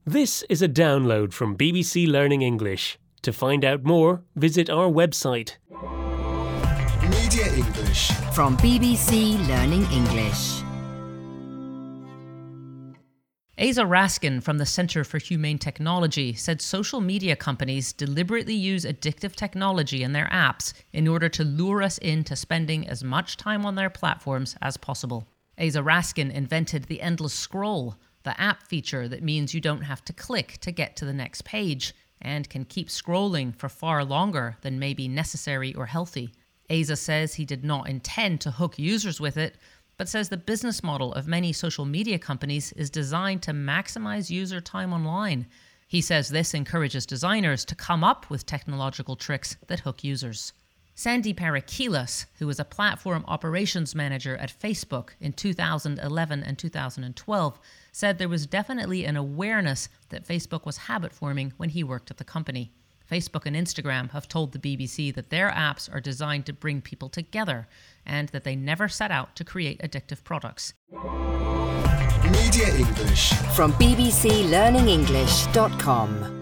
This is a download from BBC Learning English. To find out more, visit our website. Media English from BBC Learning English. Asa Raskin from the Centre for Humane Technology said social media companies deliberately use addictive technology in their apps in order to lure us into spending as much time on their platforms as possible. Asa Raskin invented the endless scroll, the app feature that means you don't have to click to get to the next page and can keep scrolling for far longer than may be necessary or healthy. Asa says he did not intend to hook users with it, but says the business model of many social media companies is designed to maximize user time online. He says this encourages designers to come up with technological tricks that hook users. Sandy Parakilas, who was a platform operations manager at Facebook in 2011 and 2012, said there was definitely an awareness that Facebook was habit-forming when he worked at the company. Facebook and Instagram have told the BBC that their apps are designed to bring people together and that they never set out to create addictive products. Media English from bbclearningenglish.com.